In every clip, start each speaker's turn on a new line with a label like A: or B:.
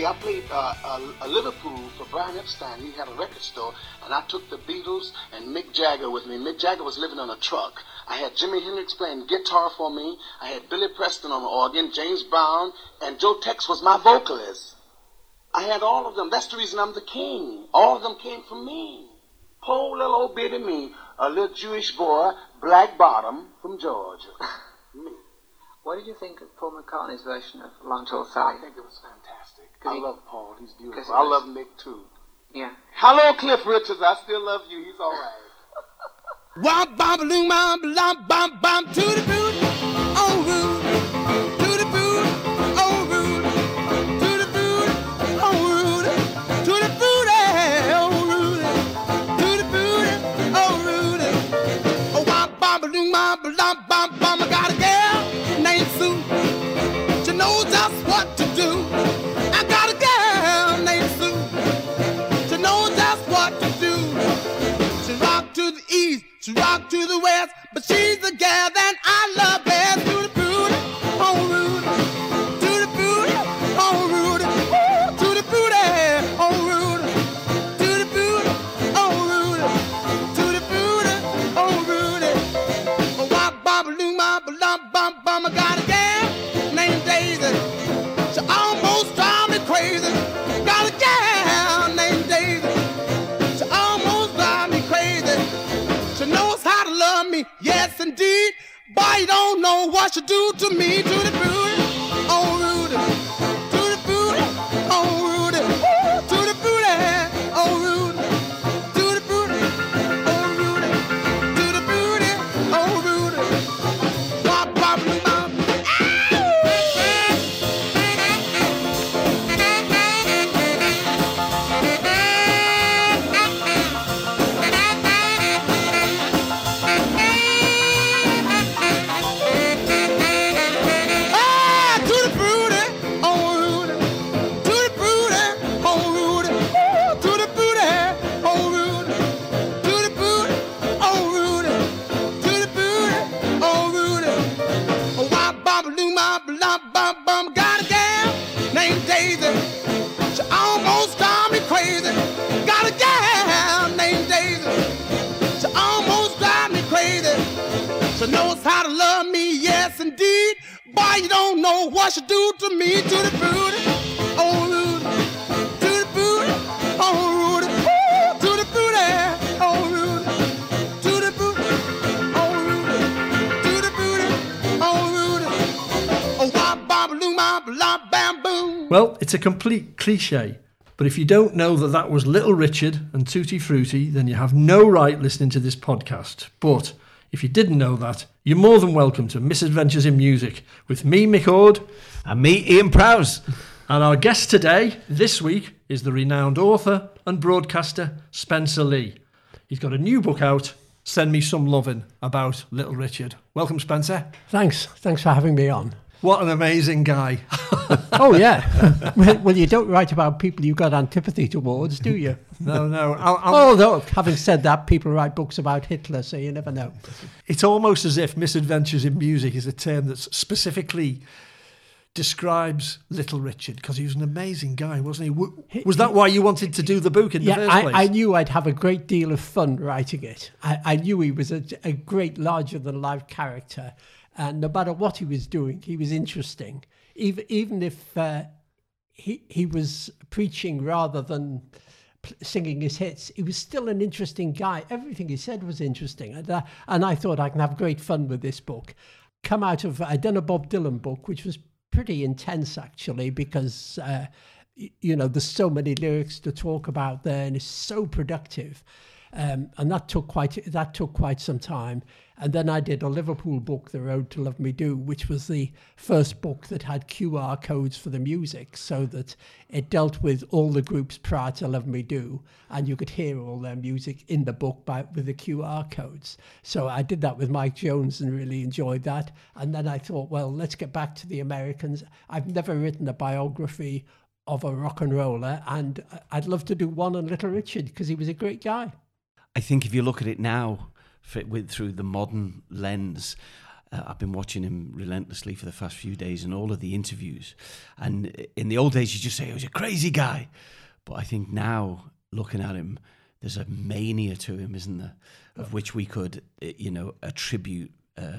A: See, I played a Liverpool for Brian Epstein. He had a record store, and I took the Beatles and Mick Jagger with me. Mick Jagger was living on a truck. I had Jimi Hendrix playing guitar for me. I had Billy Preston on the organ, James Brown, and Joe Tex was my vocalist. I had all of them. That's the reason I'm the king. All of them came from me. Poor little old bitty me, a little Jewish boy, black bottom from Georgia. Me.
B: What did you think of Paul McCartney's version of Long Tall Sally?
A: I think it was fantastic. I love Paul. He's beautiful.
B: I
A: love Mick, too.
B: Yeah.
A: Hello, Cliff Richards. I still love you. He's all right.
C: Womp bom loom bom bom bom to the boot, oh rude, to the boot, oh rude, to the boot, oh rude, to the boot, oh rude, to the boot, oh rude. Oh womp bom loom bom bom bom. I got a girl named Sue. She knows just what to do. I got a girl named Sue. She knows just what to do. She rock to the east. She rock to the west, but she's the gal that I love best. To the booty, oh rude. To the booty, oh rude. Ooh, to the booty, oh rude. To the booty, oh rude. To the booty, oh rude. Oh, wop, bop, loom, bop, lump, bum, bum. I got a gal named Daisy. She almost drives me crazy. Got a gal named Daisy. She almost drives me crazy. She knows how to love me, yes indeed. Boy, you don't know what she do to me. To the booty, oh Rudy. To the booty, oh Rudy. Ooh, to the booty, oh Rudy. To the booty, oh Rudy. To the booty, oh Rudy. Bop, bop, bop. Got a gal named Daisy. She almost drives me crazy. Got a gal named Daisy. She almost drives me crazy. She knows how to love me, yes indeed. Boy, you don't know what she do to me. To the booty, oh Rudy. To the booty, oh Rudy. Ooh, to the booty, oh Rudy. To the booty, oh Rudy. To the booty, oh Rudy. Oh, wop, bop, loom, bop, lop, bam, boom.
D: Well, it's a complete cliche, but if you don't know that that was Little Richard and Tutti Frutti, then you have no right listening to this podcast. But if you didn't know that, you're more than welcome to Misadventures in Music with me, Mick Ord.
E: And me, Ian Prowse.
D: And our guest today, this week, is the renowned author and broadcaster Spencer Lee. He's got a new book out, Send Me Some Lovin', about Little Richard. Welcome, Spencer.
F: Thanks for having me on.
D: What an amazing guy.
F: Oh, yeah. Well, you don't write about people you've got antipathy towards, do you?
D: No.
F: Although, having said that, people write books about Hitler, so you never know.
D: It's almost as if Misadventures in Music is a term that specifically describes Little Richard, because he was an amazing guy, wasn't he? Was that why you wanted to do the book in the first place?
F: I knew I'd have a great deal of fun writing it. I knew he was a great larger-than-life character. And no matter what he was doing, he was interesting. Even if he was preaching rather than singing his hits, he was still an interesting guy. Everything he said was interesting. And I thought I can have great fun with this book. Come out of, I'd done a Bob Dylan book, which was pretty intense, actually, because, there's so many lyrics to talk about there, and it's so productive. And that took quite some time. And then I did a Liverpool book, The Road to Love Me Do, which was the first book that had QR codes for the music, so that it dealt with all the groups prior to Love Me Do, and you could hear all their music in the book with the QR codes. So I did that with Mike Jones and really enjoyed that. And then I thought, well, let's get back to the Americans. I've never written a biography of a rock and roller, and I'd love to do one on Little Richard because he was a great guy.
E: I think if you look at it now through the modern lens, I've been watching him relentlessly for the past few days and all of the interviews. And in the old days, you just say he was a crazy guy. But I think now, looking at him, there's a mania to him, isn't there? Of which we could, attribute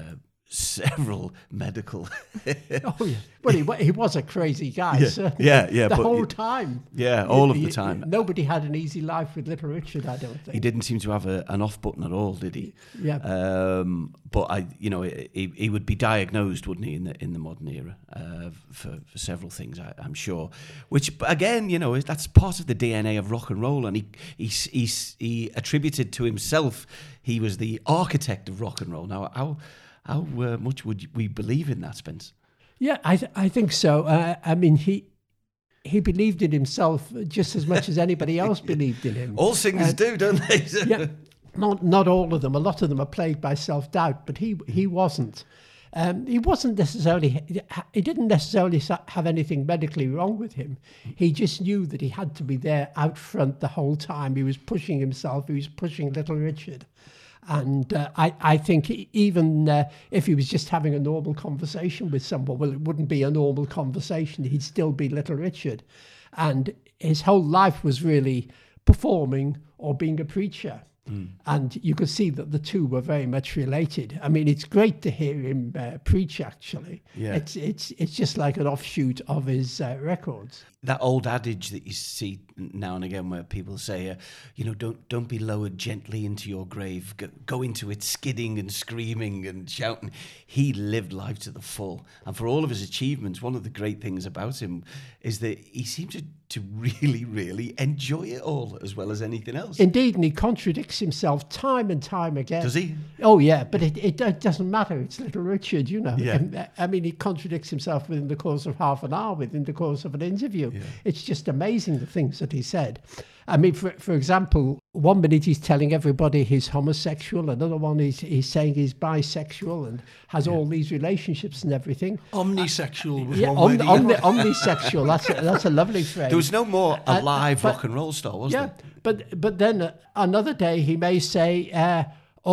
E: several medical.
F: Oh yeah, well he was a crazy guy.
E: Yeah,
F: certainly.
E: yeah,
F: the
E: but
F: whole time.
E: Yeah, all of the time.
F: Nobody had an easy life with Little Richard, I don't think.
E: He didn't seem to have an off button at all, did he?
F: Yeah.
E: But he would be diagnosed, wouldn't he, in the modern era for several things, I'm sure. Which again, that's part of the DNA of rock and roll, and he attributed to himself he was the architect of rock and roll. Now, how much would we believe in that, Spence?
F: Yeah, I think so. I mean, he believed in himself just as much as anybody else believed in him.
E: All singers do, don't they?
F: Yeah, not all of them. A lot of them are plagued by self-doubt, but he wasn't. He wasn't necessarily. He didn't necessarily have anything medically wrong with him. He just knew that he had to be there out front the whole time. He was pushing himself. He was pushing Little Richard. And I think even if he was just having a normal conversation with someone, well, it wouldn't be a normal conversation. He'd still be Little Richard. And his whole life was really performing or being a preacher. And you could see that the two were very much related. I mean, it's great to hear him preach, actually.
E: Yeah.
F: It's just like an offshoot of his records.
E: That old adage that you see now and again where people say, don't be lowered gently into your grave. Go into it skidding and screaming and shouting. He lived life to the full. And for all of his achievements, one of the great things about him is that he seemed to really, really enjoy it all as well as anything else.
F: Indeed, and he contradicts himself time and time again.
E: Does he?
F: Oh, yeah, but it doesn't matter. It's Little Richard,
E: Yeah.
F: I mean, he contradicts himself within the course of half an hour, within the course of an interview. Yeah. It's just amazing the things that he said. I mean, for example, one minute he's telling everybody he's homosexual, another one he's saying he's bisexual and has all these relationships and everything.
D: Omnisexual was one way.
F: Omnisexual, that's a lovely phrase.
E: There was no more alive rock and roll star, was there?
F: But then another day he may say,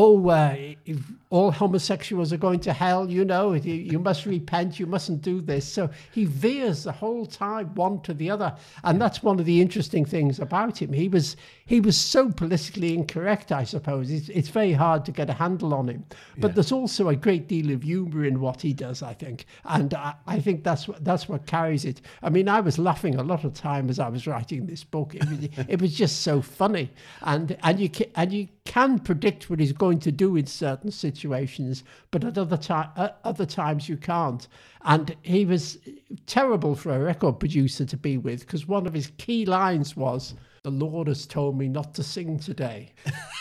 F: all homosexuals are going to hell, you must repent, you mustn't do this. So he veers the whole time one to the other. And that's one of the interesting things about him. He was so politically incorrect, I suppose. It's very hard to get a handle on him. But there's also a great deal of humour in what he does, I think. And I think that's what carries it. I mean, I was laughing a lot of time as I was writing this book. It was just so funny. And you can predict what he's going to do in certain situations, but at other times you can't. And he was terrible for a record producer to be with, because one of his key lines was, "The Lord has told me not to sing today."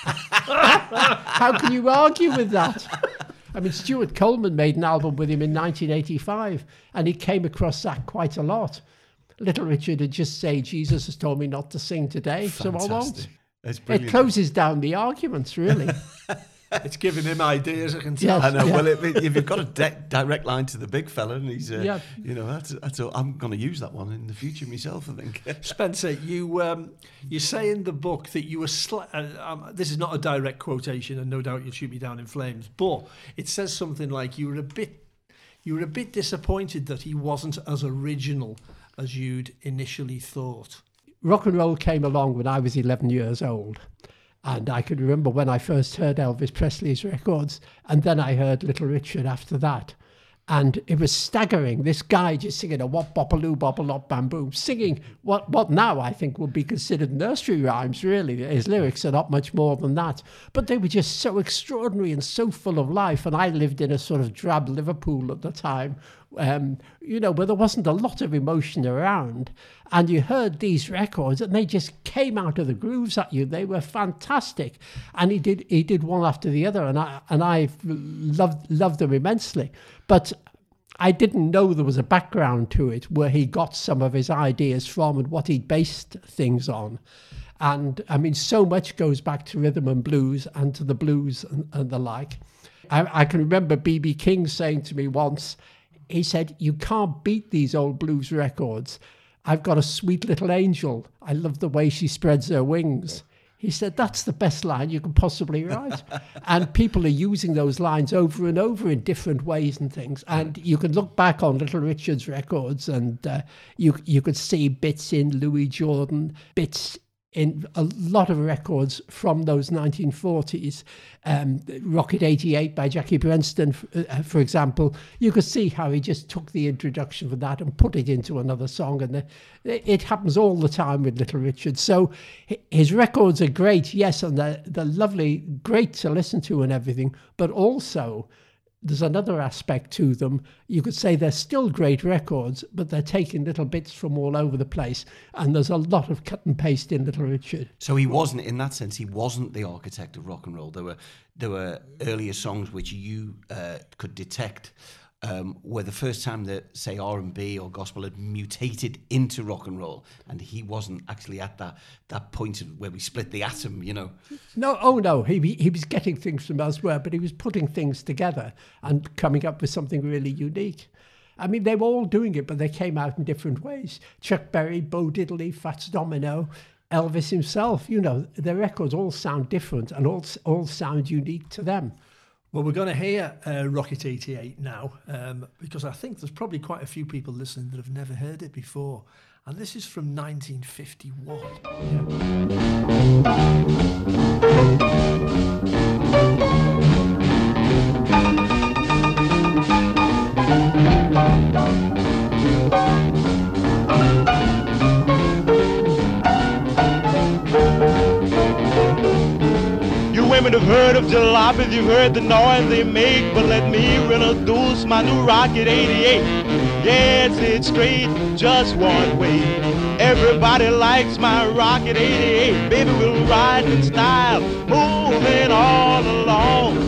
F: How can you argue with that? I mean, Stuart Coleman made an album with him in 1985, and he came across that quite a lot. Little Richard would just say, "Jesus has told me not to sing today, so I won't." It closes down the arguments, really.
D: It's giving him ideas, I can tell.
F: Yes,
E: I know. Yeah. Well, if you've got a direct line to the big fella, and he's, that's I'm going to use that one in the future myself, I think.
D: Spencer, you say in the book that you were. This is not a direct quotation, and no doubt you'll shoot me down in flames. But it says something like you were a bit disappointed that he wasn't as original as you'd initially thought.
F: Rock and roll came along when I was 11 years old. And I can remember when I first heard Elvis Presley's records, and then I heard Little Richard after that. And it was staggering. This guy just singing a wop bopaloo bopalop bam boom, singing what now I think would be considered nursery rhymes, really. His lyrics are not much more than that. But they were just so extraordinary and so full of life. And I lived in a sort of drab Liverpool at the time, where there wasn't a lot of emotion around. And you heard these records and they just came out of the grooves at you. They were fantastic. And he did one after the other, and I loved them immensely. But I didn't know there was a background to it where he got some of his ideas from and what he based things on. And I mean, so much goes back to rhythm and blues and to the blues and the like. I can remember B.B. King saying to me once, he said, "You can't beat these old blues records. I've got a sweet little angel. I love the way she spreads her wings." He said, that's the best line you can possibly write. And people are using those lines over and over in different ways and things. And you can look back on Little Richard's records and you could see bits in Louis Jordan, bits in a lot of records from those 1940s. Rocket 88 by Jackie Brenston, for example, you could see how he just took the introduction for that and put it into another song. And it happens all the time with Little Richard. So his records are great, yes, and they're lovely, great to listen to and everything, but also there's another aspect to them. You could say they're still great records, but they're taking little bits from all over the place. And there's a lot of cut and paste in Little Richard.
E: So he wasn't, in that sense, he wasn't the architect of rock and roll. There were earlier songs which you could detect were the first time that, say, R&B or gospel had mutated into rock and roll, and he wasn't actually at that point where we split the atom, you know.
F: No, he was getting things from elsewhere, but he was putting things together and coming up with something really unique. I mean, they were all doing it, but they came out in different ways. Chuck Berry, Bo Diddley, Fats Domino, Elvis himself, you know, their records all sound different and all sound unique to them.
D: Well, we're going to hear Rocket 88 now, because I think there's probably quite a few people listening that have never heard it before. And this is from 1951.
C: Women have heard of jalopies, you've heard the noise they make, but let me introduce my new Rocket 88. Yeah, it's straight, just one way. Everybody likes my Rocket 88. Baby, we'll ride in style, moving all along.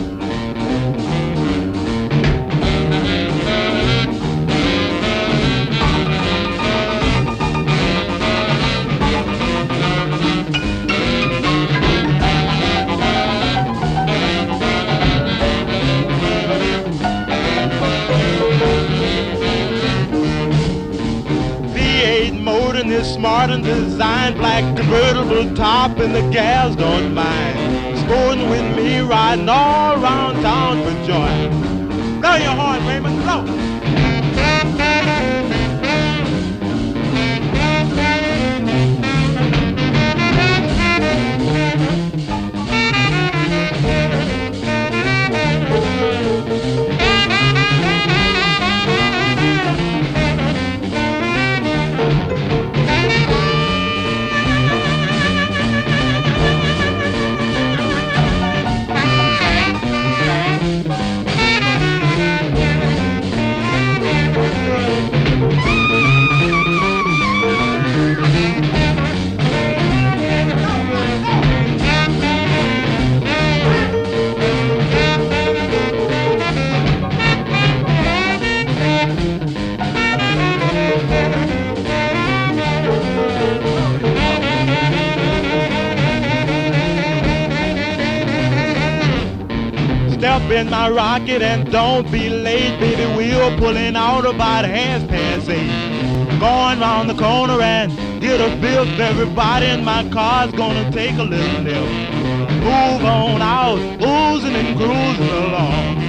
C: Is smart and designed, black convertible top, and the gals don't mind sporting with me, riding all around town for joy. Blow your horn, Raymond, blow. In my rocket and don't be late, baby, we're pulling out about 8:30. Going round the corner and get a fifth. Everybody in my car's gonna take a little nip. Move on out, oozing and cruising along.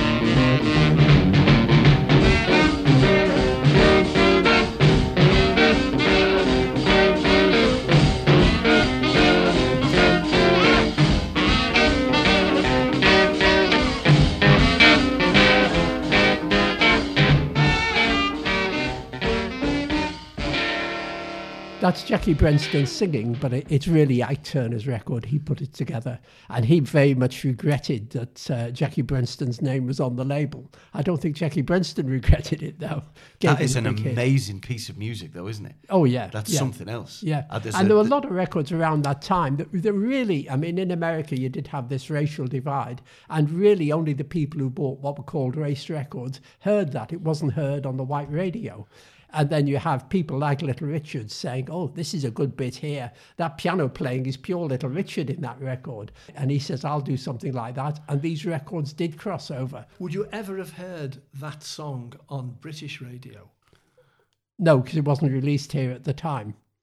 F: That's Jackie Brenston singing, but it's really Ike Turner's record. He put it together, and he very much regretted that Jackie Brenston's name was on the label. I don't think Jackie Brenston regretted it, though.
E: That is an amazing piece of music, though, isn't it?
F: Oh, yeah.
E: That's something else.
F: Yeah. And there were a lot of records around that time that really, I mean, in America, you did have this racial divide, and really only the people who bought what were called race records heard that. It wasn't heard on the white radio. And then you have people like Little Richard saying, oh, this is a good bit here. That piano playing is pure Little Richard in that record. And he says, I'll do something like that. And these records did cross over.
D: Would you ever have heard that song on British radio?
F: No, because it wasn't released here at the time.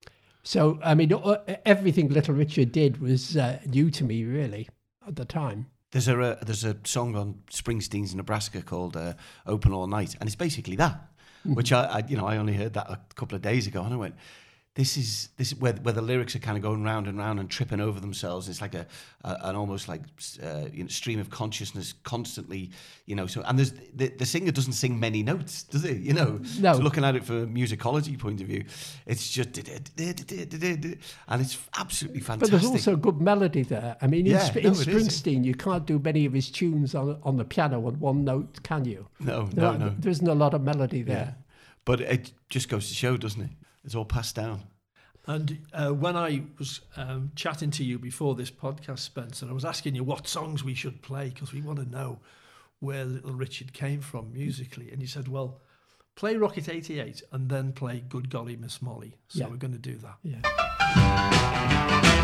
F: So, I mean, everything Little Richard did was new to me, really, at the time.
E: There's a song on Springsteen's Nebraska called "Open All Night," and it's basically that, which I only heard that a couple of days ago, and I went, This is where the lyrics are kind of going round and round and tripping over themselves. It's like an almost like stream of consciousness constantly, So and there's the singer doesn't sing many notes, does he? No. So looking at it from a musicology point of view, it's just and it's absolutely fantastic.
F: But there's also good melody there. I mean, in Springsteen, you can't do many of his tunes on the piano on one note, can you?
E: No.
F: There isn't a lot of melody there.
E: Yeah. But it just goes to show, doesn't it? It's all passed down.
D: And when I was chatting to you before this podcast, Spencer, I was asking you what songs we should play because we want to know where Little Richard came from musically. And you said, well, play Rocket 88 and then play Good Golly Miss Molly. So we're going to do that.
F: Yeah.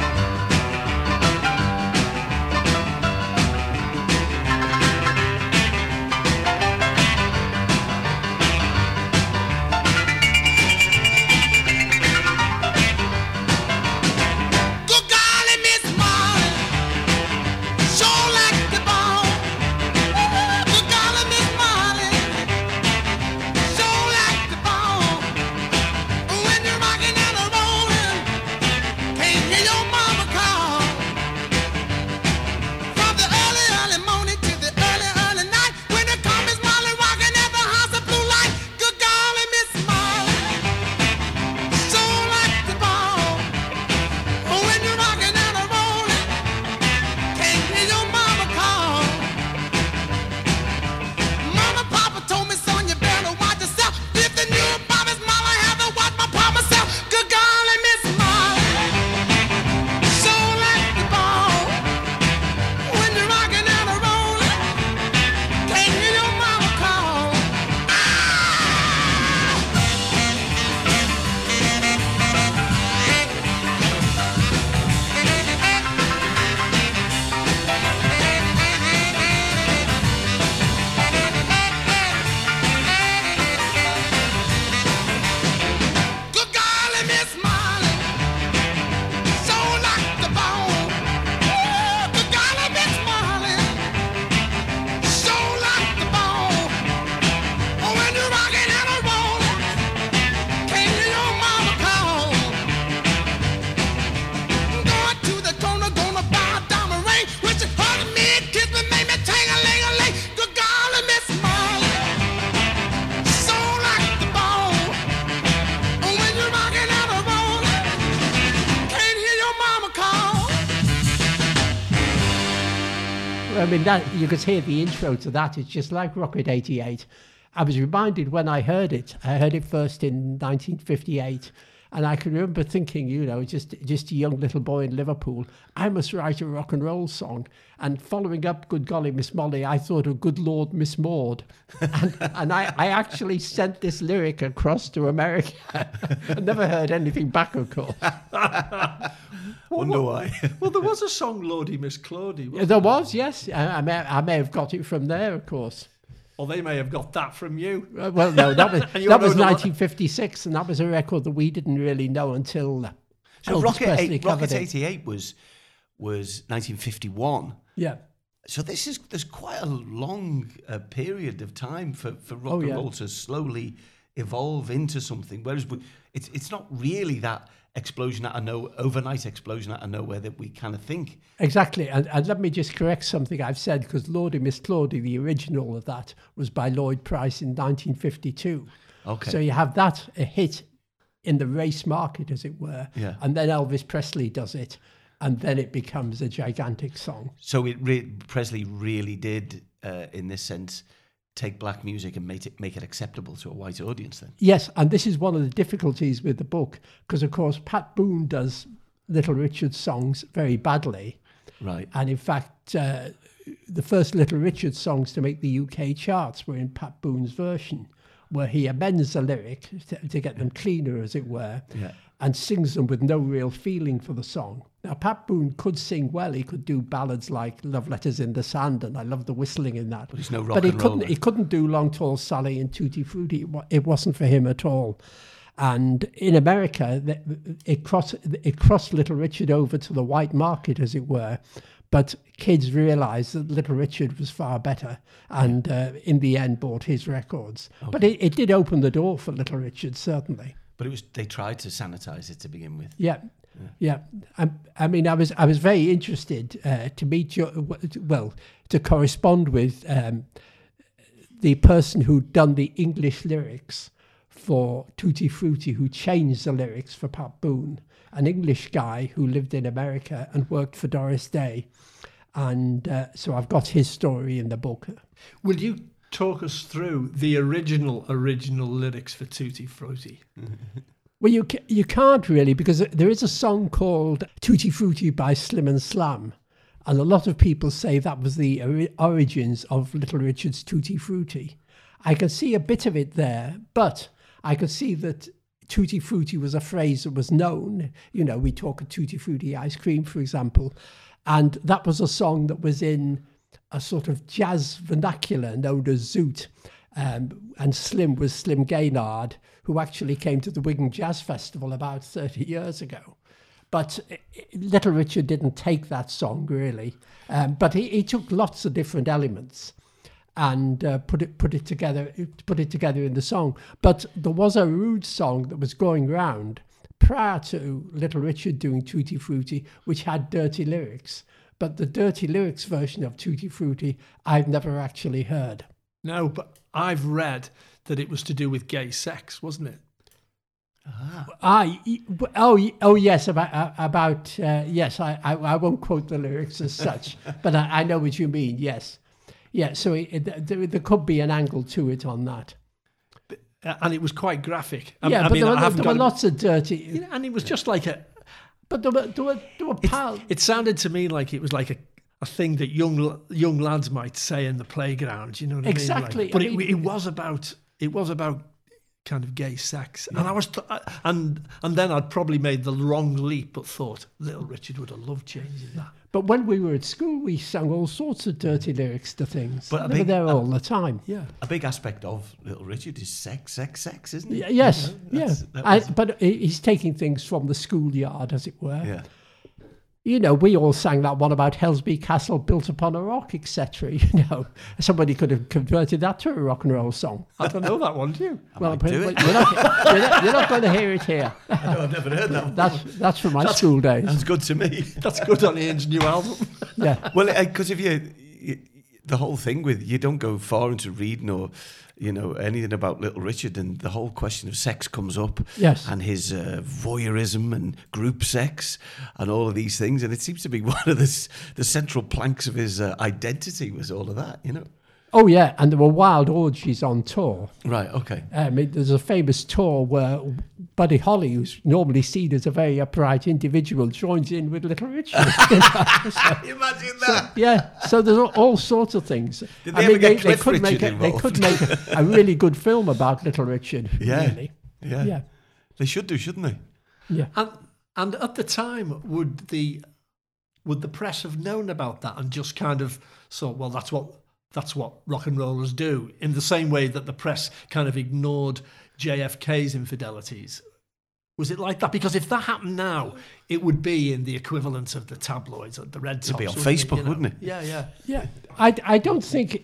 F: I mean, that you could hear the intro to that. It's just like Rocket 88. I was reminded when I heard it first in 1958. And I can remember thinking, just a young little boy in Liverpool, I must write a rock and roll song. And following up Good Golly Miss Molly, I thought of Good Lord Miss Maud. And I actually sent this lyric across to America. I never heard anything back, of course.
E: Wonder why.
D: Well, there was a song, Lordy Miss Claudie.
F: There was, yes. I may have got it from there, of course.
D: Or they may have got that from you.
F: Well, no, that was 1956, and that was a record that we didn't really know until
E: so Rocket 88 was 1951.
F: Yeah.
E: So there's quite a long period of time for rock and roll to slowly evolve into something. Whereas it's not really that explosion out of nowhere, overnight explosion out of nowhere that we kind of think.
F: Exactly. And let me just correct something I've said, because Lordy Miss Claudie, the original of that, was by Lloyd Price in 1952.
E: Okay.
F: So you have that, a hit in the race market, as it were.
E: Yeah.
F: And then Elvis Presley does it, and then it becomes a gigantic song.
E: So Presley really did, in this sense, take black music and make it acceptable to a white audience then.
F: Yes, and this is one of the difficulties with the book, because of course Pat Boone does Little Richard songs very badly.
E: Right.
F: And in fact, the first Little Richard songs to make the UK charts were in Pat Boone's version, where he amends the lyric to get them cleaner, as it were, and sings them with no real feeling for the song. Now, Pat Boone could sing well. He could do ballads like Love Letters in the Sand, and I love the whistling in that.
E: But he's no rock and roll.
F: He couldn't do Long Tall Sally and Tutti Frutti. It wasn't for him at all. And in America, it crossed Little Richard over to the white market, as it were. But kids realised that Little Richard was far better, and in the end bought his records. Okay. But it did open the door for Little Richard, certainly.
E: But they tried to sanitise it to begin with.
F: Yeah. I mean, I was very interested to meet to correspond with the person who'd done the English lyrics for Tutti Frutti, who changed the lyrics for Pat Boone, an English guy who lived in America and worked for Doris Day. And so I've got his story in the book.
D: Will you talk us through the original lyrics for Tutti Frutti?
F: Well, you can't really, because there is a song called Tutti Frutti by Slim and Slam, and a lot of people say that was the origins of Little Richard's Tutti Frutti. I can see a bit of it there, but I could see that Tutti Frutti was a phrase that was known. You know, we talk of Tutti Frutti ice cream, for example, and that was a song that was in a sort of jazz vernacular known as Zoot. And Slim was Slim Gaynard, who actually came to the Wigan Jazz Festival about 30 years ago. But Little Richard didn't take that song, really. But he took lots of different elements and put it together in the song. But there was a rude song that was going round prior to Little Richard doing Tutti Frutti, which had dirty lyrics. But the dirty lyrics version of Tutti Frutti, I've never actually heard.
D: No, but I've read that it was to do with gay sex, wasn't it?
F: Yes, about yes. I won't quote the lyrics as such, but I know what you mean. Yes, yeah. So there could be an angle to it on that.
D: And it was quite graphic.
F: There were lots of dirty.
D: You know, and it was just like a.
F: But there were pals.
D: It sounded to me like it was like a thing that young lads might say in the playground. You know what I mean?
F: Exactly.
D: But it was about kind of gay sex, yeah. And I was, and then I'd probably made the wrong leap, but thought Little Richard would have loved changing that.
F: But when we were at school, we sang all sorts of dirty lyrics to things. But they were there all the time.
D: Yeah,
E: a big aspect of Little Richard is sex, isn't it?
F: Yes, but he's taking things from the schoolyard, as it were.
E: Yeah.
F: You know, we all sang that one about Helsby Castle built upon a rock, etc. You know, somebody could have converted that to a rock and roll song.
D: I don't know that one, do you?
E: Well,
F: you're not going to hear it here.
E: No, I've never heard that one.
F: That's from my school days.
E: That's good to me.
D: That's good on Ian's new album.
F: Yeah.
E: Well, because if the whole thing with you don't go far into reading or anything about Little Richard, and the whole question of sex comes up.
F: Yes.
E: And his voyeurism and group sex and all of these things, and it seems to be one of the central planks of his identity was all of that, you know.
F: Oh yeah, and there were wild orgies on tour.
E: Right. Okay.
F: There's a famous tour where Buddy Holly, who's normally seen as a very upright individual, joins in with Little Richard.
E: Imagine that.
F: So there's all sorts of things.
E: Did they ever get Cliff Richard involved?
F: They could make a really good film about Little Richard.
E: Yeah.
F: Really.
E: Yeah. They should do, shouldn't they?
F: Yeah.
D: And at the time, would the press have known about that and just kind of thought, well, that's what rock and rollers do, in the same way that the press kind of ignored JFK's infidelities? Was it like that? Because if that happened now, it would be in the equivalent of the tabloids, or the red tops.
E: It'd be on Facebook, wouldn't it?
F: Yeah. I don't think,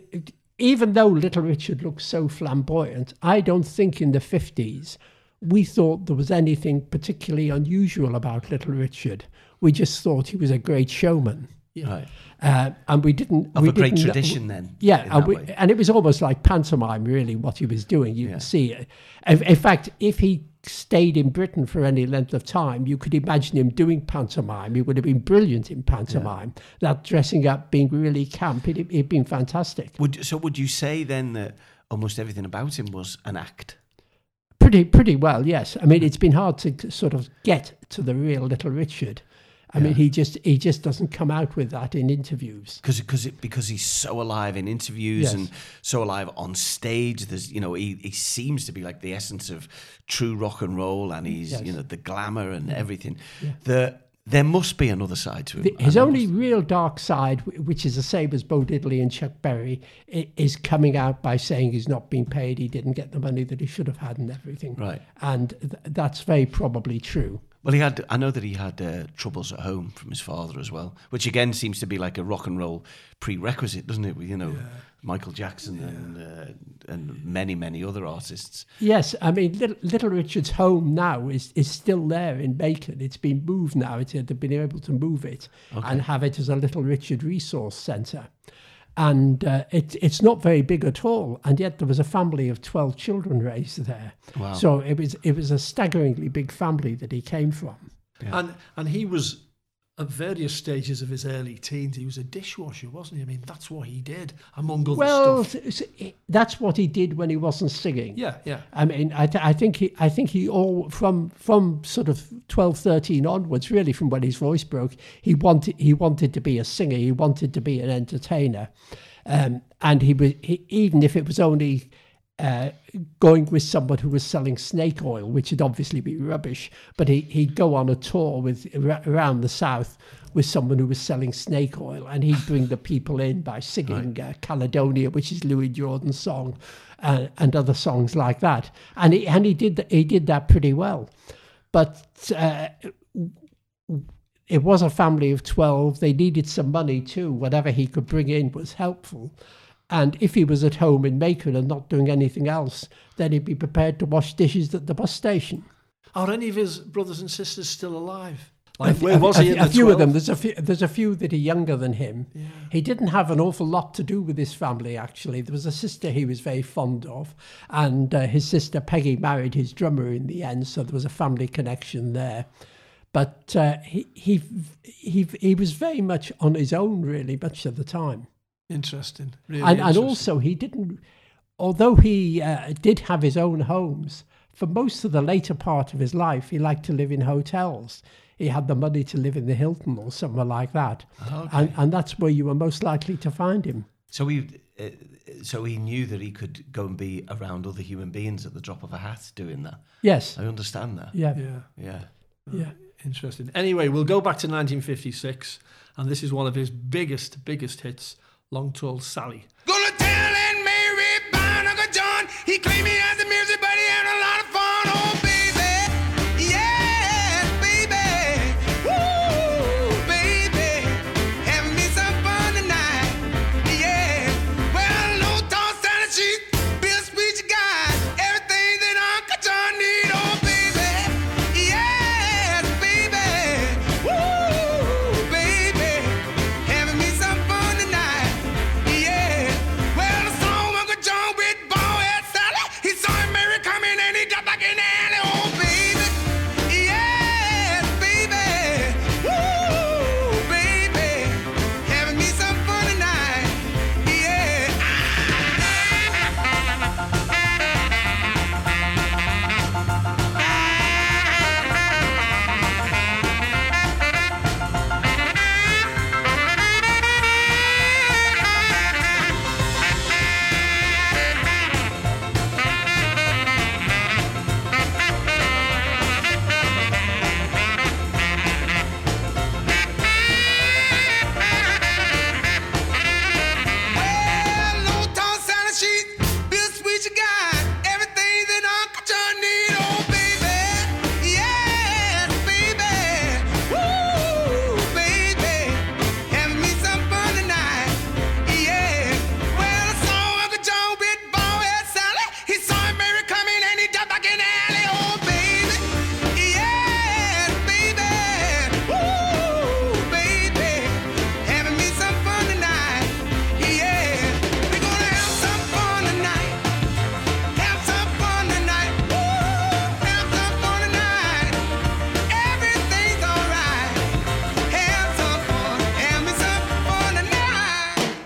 F: even though Little Richard looks so flamboyant, I don't think in the 50s we thought there was anything particularly unusual about Little Richard. We just thought he was a great showman.
E: Yeah. Right.
F: And we didn't...
E: Of a great tradition then.
F: Yeah, and it was almost like pantomime, really, what he was doing. You can see it. In fact, if he stayed in Britain for any length of time, you could imagine him doing pantomime. He would have been brilliant in pantomime. Yeah. That dressing up, being really camp, it'd been fantastic.
E: Would you say then that almost everything about him was an act?
F: Pretty well, yes. I mean, it's been hard to sort of get to the real Little Richard. I mean, he just doesn't come out with that in interviews.
E: Because he's so alive in interviews and so alive on stage. There's, he seems to be like the essence of true rock and roll, and he's, the glamour and everything. Yeah. there must be another side to him.
F: His only real dark side, which is the same as Bo Diddley and Chuck Berry, is coming out by saying he's not being paid, he didn't get the money that he should have had and everything.
E: Right.
F: And that's very probably true.
E: Well, I know that he had troubles at home from his father as well, which again seems to be like a rock and roll prerequisite, doesn't it? You know, Michael Jackson and many other artists.
F: Yes, I mean, Little Richard's home now is still there in Macon. It's been moved now. They've been able to move it and have it as a Little Richard Resource Centre. And it's not very big at all, and yet there was a family of 12 children raised there.
E: Wow.
F: So it was a staggeringly big family that he came from.
E: Yeah.
D: And he was, at various stages of his early teens, he was a dishwasher, wasn't he? I mean, that's what he did, among other stuff.
F: That's what he did when he wasn't singing.
D: Yeah.
F: I mean, I think he all from sort of 12, 13 onwards, really from when his voice broke, he wanted to be a singer. He wanted to be an entertainer, and he even if it was only going with someone who was selling snake oil, which would obviously be rubbish, but he'd go on a tour around the South with someone who was selling snake oil, and he'd bring the people in by singing Caledonia, which is Louis Jordan's song, and other songs like that. And he did that pretty well. But it was a family of 12. They needed some money too. Whatever he could bring in was helpful. And if he was at home in Macon and not doing anything else, then he'd be prepared to wash dishes at the bus station.
D: Are any of his brothers and sisters still alive? Like, where was he in the
F: A few
D: 12?
F: of them. There's a few that are younger than him. Yeah. He didn't have an awful lot to do with his family, actually. There was a sister he was very fond of, and his sister Peggy married his drummer in the end, so there was a family connection there. But he was very much on his own, really, much of the time.
D: Interesting. Really
F: and
D: interesting.
F: also he didn't, although he did have his own homes, for most of the later part of his life, he liked to live in hotels. He had the money to live in the Hilton or somewhere like that.
E: Okay.
F: And that's where you were most likely to find him.
E: So he knew that he could go and be around other human beings at the drop of a hat doing that.
F: Yes.
E: I understand that.
F: Yeah.
D: Interesting. Anyway, we'll go back to 1956, and this is one of his biggest hits, Long Tall Sally.
C: Gonna tell Aunt Mary about Uncle John. He claimed he has the music, but he had a lot of fun. Oh, baby. Yes, baby. Woo, baby. Having me some fun tonight. Yeah. Well, Long Tall Sally, she be a speech guy. Everything that Uncle John need. Oh, baby. Yes, baby. Woo, baby. Having me some fun tonight. Yeah, well, the song Uncle John with Ballhead Sally. He saw him Mary coming and he got back in the alley. Oh, baby. Yes, baby. Woo, baby. Having me some fun tonight. Yeah. Well, Long Tall Sally, she be a sweet guy. Everything that Uncle John need. Oh, baby. Yes, baby. Woo, baby. Having me some fun tonight. Yeah. Well, I saw Uncle John with Ballhead Sally. He saw him Mary coming and he jumped back in the alley. Oh, baby. Yes, baby. Woo, baby. Having me some fun tonight. Yeah. We're gonna have some fun tonight. Have some fun tonight. Woo, have some fun tonight. Everything's alright. Have some fun. Have me some fun tonight.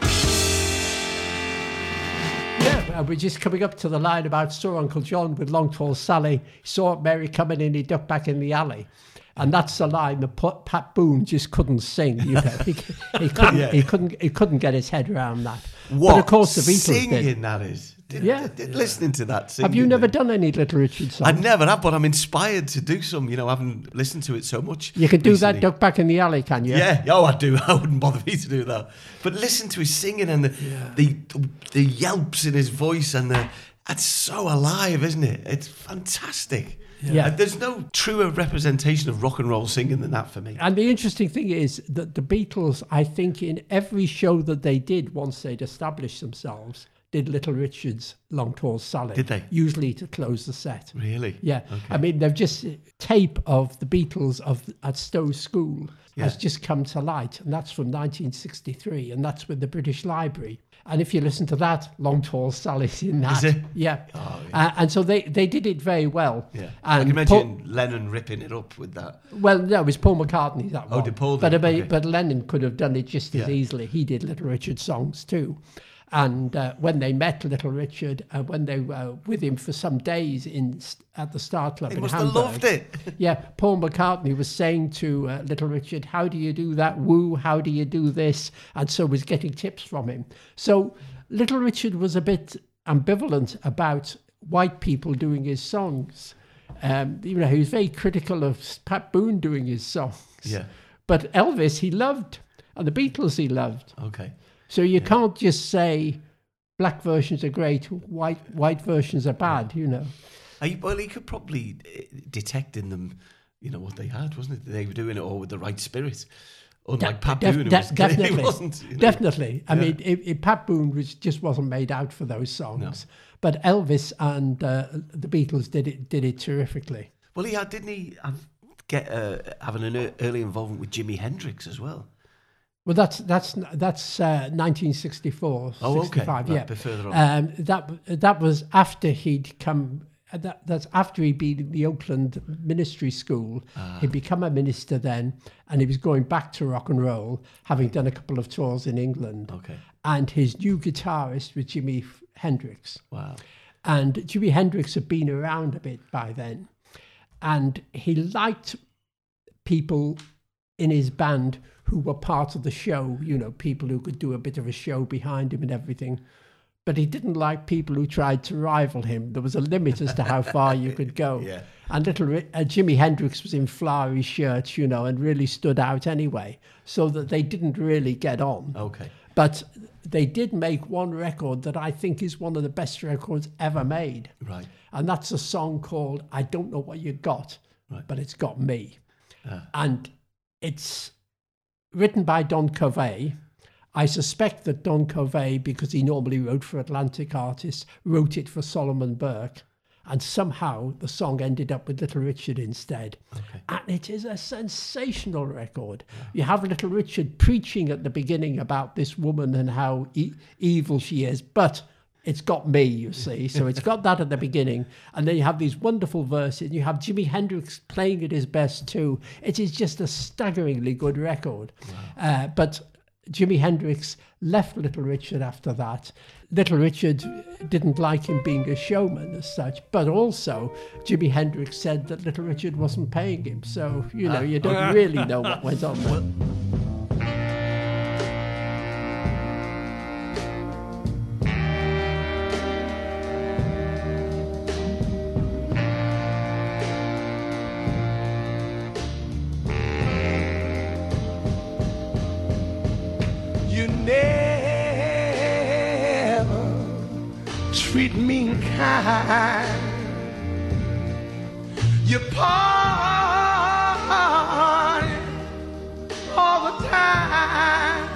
F: Yeah, we're just coming up to the line about saw Uncle John with Long Tall Sally, saw Mary coming in, he ducked back in the alley. And that's the line that Pat Boone just couldn't sing. You know, he couldn't get his head around that.
E: What
F: But of course the Beatles
E: singing
F: did.
E: that is. listening to that.
F: Have you never done any Little Richard songs?
E: I never have, but I'm inspired to do some. Having listened to it so much.
F: You could do
E: recently.
F: that Duck Back in the Alley, can you?
E: Yeah. Oh, I do. I wouldn't bother me to do that. But listen to his singing and the yelps in his voice and it's so alive, isn't it? It's fantastic.
F: Yeah.
E: There's no truer representation of rock and roll singing than that for me.
F: And the interesting thing is that the Beatles, I think, in every show that they did once they'd established themselves, did Little Richard's Long Tall Sally.
E: Did they?
F: Usually to close the set.
E: Really?
F: Yeah.
E: Okay.
F: I mean, they've just tape of the Beatles at Stowe School has just come to light, and that's from 1963, and that's with the British Library. And if you listen to that, Long Tall Sally's in that.
E: Is it?
F: Yeah.
E: Oh, yeah.
F: And so they did it very well.
E: Yeah.
F: And
E: I can imagine Lennon ripping it up with that.
F: Well, no, it was Paul McCartney that one.
E: Did Paul do
F: but,
E: it? Okay.
F: but Lennon could have done it just as
E: Yeah.
F: easily. He did Little Richard songs too. And when they met Little Richard, when they were with him for some days at the Star Club
E: He
F: in
E: must
F: Hamburg,
E: have loved it.
F: yeah, Paul McCartney was saying to Little Richard, how do you do that woo? How do you do this? And so was getting tips from him. So Little Richard was a bit ambivalent about white people doing his songs. He was very critical of Pat Boone doing his songs.
E: Yeah.
F: But Elvis he loved, and the Beatles he loved.
E: Okay.
F: So you can't just say black versions are great, white versions are bad,
E: Well, he could probably detect in them, what they had, wasn't it? They were doing it all with the right spirit. Unlike Pat Boone, who
F: definitely,
E: wasn't.
F: Definitely. I mean, Pat Boone just wasn't made out for those songs.
E: No.
F: But Elvis and the Beatles did it terrifically.
E: Well, didn't he having an early involvement with Jimi Hendrix as well?
F: Well, that's 1964,
E: Oh, okay.
F: 65,
E: That'd be further on.
F: That was after he'd come. That's after he'd been in the Oakland Ministry School. He'd become a minister then, and he was going back to rock and roll, having done a couple of tours in England.
E: Okay.
F: And his new guitarist was Jimi Hendrix.
E: Wow.
F: And Jimi Hendrix had been around a bit by then, and he liked people in his band who were part of the show, people who could do a bit of a show behind him and everything. But he didn't like people who tried to rival him. There was a limit as to how far you could go.
E: Yeah.
F: And Jimi Hendrix was in flowery shirts, and really stood out anyway, so that they didn't really get on.
E: Okay.
F: But they did make one record that I think is one of the best records ever made.
E: Right.
F: And that's a song called I Don't Know What You Got, but It's Got Me. And it's written by Don Covey. I suspect that Don Covey, because he normally wrote for Atlantic artists, wrote it for Solomon Burke. And somehow the song ended up with Little Richard instead.
E: Okay.
F: And it is a sensational record. Yeah. You have Little Richard preaching at the beginning about this woman and how evil she is, but it's got me, you see. So it's got that at the beginning. And then you have these wonderful verses. You have Jimi Hendrix playing at his best too. It is just a staggeringly good record. Wow. But Jimi Hendrix left Little Richard after that. Little Richard didn't like him being a showman as such, but also Jimi Hendrix said that Little Richard wasn't paying him. So, you don't really know what went on there.
C: Treat me kind. You party all the time.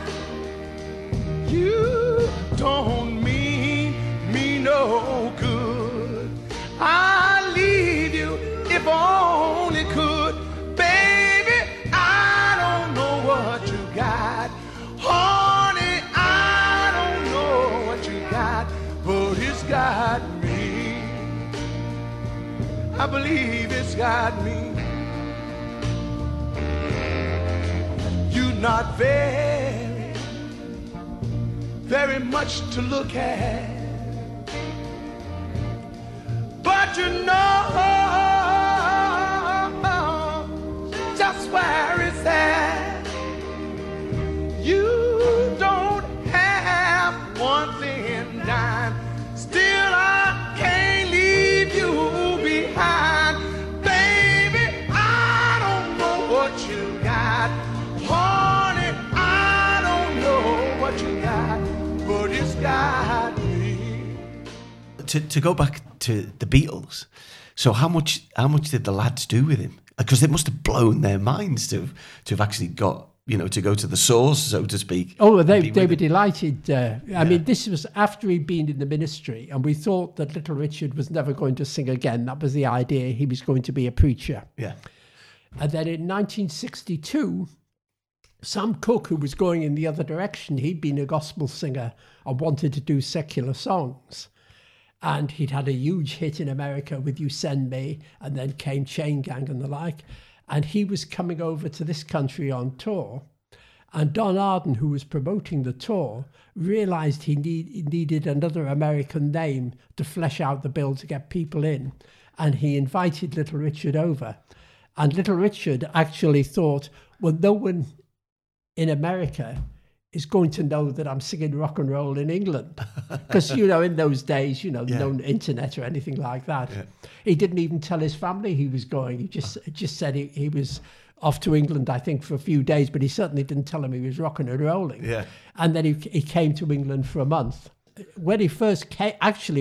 C: You don't mean me no good. I'll leave you if only could. Baby, I don't know what you got. Honey, I don't know what you got. But it's got me. I believe it's got me. You're not very much to look at, but you know just where it's at. You don't have one thing dime. Still
E: to go back to the Beatles, so how much did the lads do with him? Because it must have blown their minds to have actually got, to go to the source, so to speak.
F: Oh, they were delighted. I mean, this was after he'd been in the ministry, and we thought that Little Richard was never going to sing again. That was the idea. He was going to be a preacher.
E: Yeah.
F: And then in 1962, Sam Cooke, who was going in the other direction, he'd been a gospel singer and wanted to do secular songs. And he'd had a huge hit in America with You Send Me, and then came Chain Gang and the like. And he was coming over to this country on tour. And Don Arden, who was promoting the tour, realised he needed another American name to flesh out the bill to get people in. And he invited Little Richard over. And Little Richard actually thought, well, no one in America is going to know that I'm singing rock and roll in England. Because, in those days, no internet or anything like that. Yeah. He didn't even tell his family he was going. He just said he was off to England, I think, for a few days, but he certainly didn't tell him he was rocking and rolling. Yeah. And then he came to England for a month. When he first came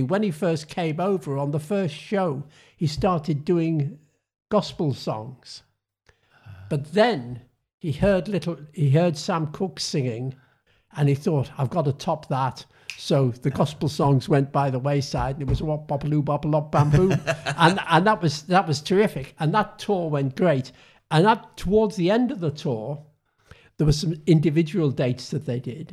F: over on the first show, he started doing gospel songs. But then he heard Sam Cooke singing, and he thought, I've got to top that. So the gospel songs went by the wayside, and it was Wop Bopaloo Bopalop Bamboo. and that was terrific. And that tour went great. And towards the end of the tour, there were some individual dates that they did.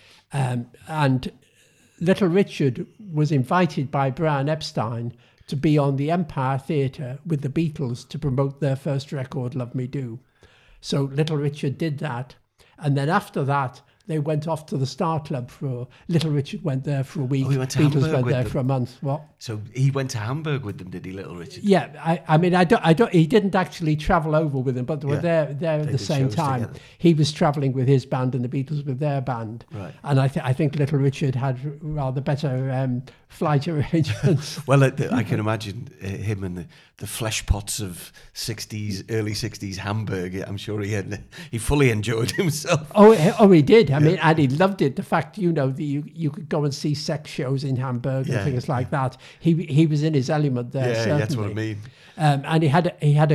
F: And Little Richard was invited by Brian Epstein to be on the Empire Theatre with the Beatles to promote their first record, Love Me Do. So Little Richard did that. And then after that, they went off to the Star Club Little Richard went there for a week.
E: Oh, he went to
F: Beatles
E: Hamburg
F: went
E: with
F: there
E: them.
F: For a month. What?
E: So he went to Hamburg with them, did he, Little Richard?
F: Yeah, I mean, he didn't actually travel over with them, but they were there at the same time.
E: Together.
F: He was travelling with his band and the Beatles with their band.
E: Right.
F: And I think Little Richard had rather better flight arrangements.
E: Well, I can imagine him and the flesh pots of early 60s Hamburg. I'm sure he fully enjoyed himself.
F: Oh, he did. I mean, and he loved it. The fact, that you could go and see sex shows in Hamburg and things like that. He was in his element there.
E: Yeah,
F: certainly.
E: that's what I mean.
F: And he had a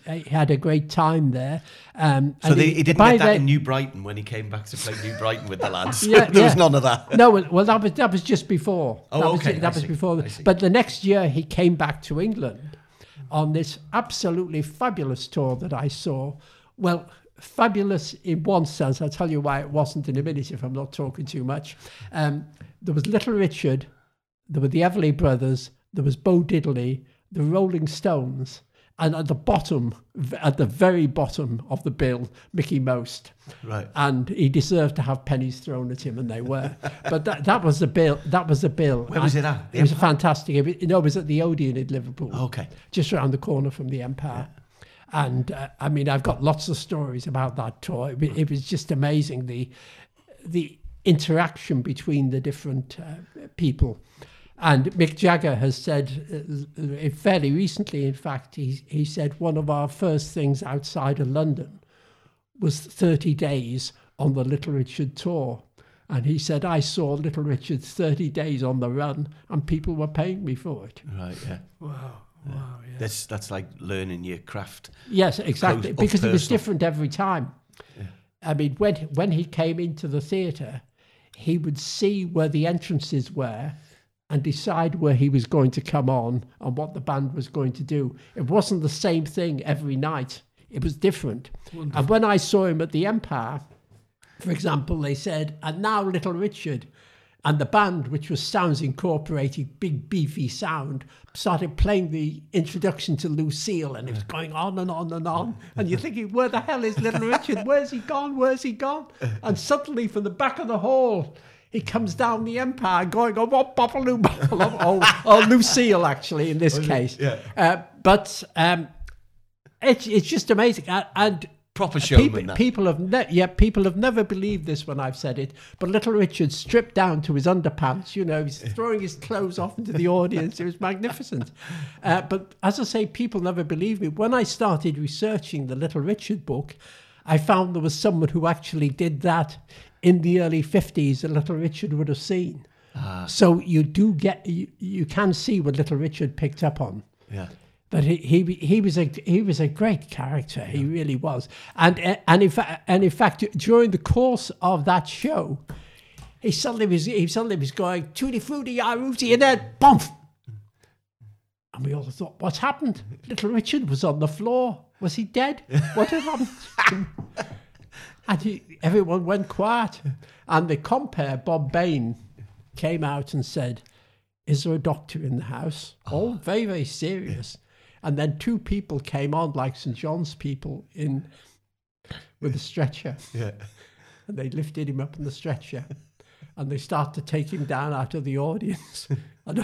F: great time there.
E: So he didn't get that in New Brighton when he came back to play New Brighton with the lads. There was none of that.
F: No, well, that was just before. That was before.
E: I see.
F: But the next year he came back to England on this absolutely fabulous tour that I saw. Well, fabulous in one sense. I'll tell you why it wasn't in a minute if I'm not talking too much. There was Little Richard, there were the Everly Brothers, there was Bo Diddley, the Rolling Stones, and at the very bottom of the bill, Mickey Most.
E: Right.
F: And he deserved to have pennies thrown at him, and they were. But that was the bill. That was the bill.
E: Where was it at?
F: It was fantastic. It was at the Odeon in Liverpool.
E: Okay.
F: Just around the corner from the Empire. Yeah. And I mean, I've got lots of stories about that tour. It was just amazing, the interaction between the different people. And Mick Jagger has said, fairly recently, in fact, he said one of our first things outside of London was 30 days on the Little Richard tour. And he said, I saw Little Richard 30 days on the run, and people were paying me for it.
E: Right, yeah.
F: Wow, yeah.
E: That's like learning your craft.
F: Yes, exactly, because it was different every time. Yeah. I mean, when he came into the theatre, he would see where the entrances were and decide where he was going to come on and what the band was going to do. It wasn't the same thing every night. It was different. Wonderful. And when I saw him at the Empire, for example, they said, and now Little Richard, and the band, which was Sounds Incorporated, big beefy sound, started playing the introduction to Lucille, and it was going on and on and on. And you're thinking, where the hell is Little Richard? Where's he gone? Where's he gone? And suddenly, from the back of the hall, he comes down the Empire going, oh, Lucille, actually, in this case. Yeah. But it's just amazing. And
E: proper showman.
F: People have never believed this when I've said it, but Little Richard stripped down to his underpants, he's throwing his clothes off into the audience. It was magnificent. But as I say, people never believed me. When I started researching the Little Richard book, I found there was someone who actually did that in the early 50s that Little Richard would have seen. So you do get you can see what Little Richard picked up on.
E: Yeah.
F: But he was a great character. He really was. And in fact during the course of that show, he suddenly was going tutti frutti ruti, and then bump. And we all thought, what's happened? Little Richard was on the floor. Was he dead? What had happened? And everyone went quiet. And the compere, Bob Bain, came out and said, is there a doctor in the house? Oh, very, very serious. And then 2 people came on, like St. John's people, with a stretcher. Yeah. And they lifted him up on the stretcher. And they started to take him down out of the audience. And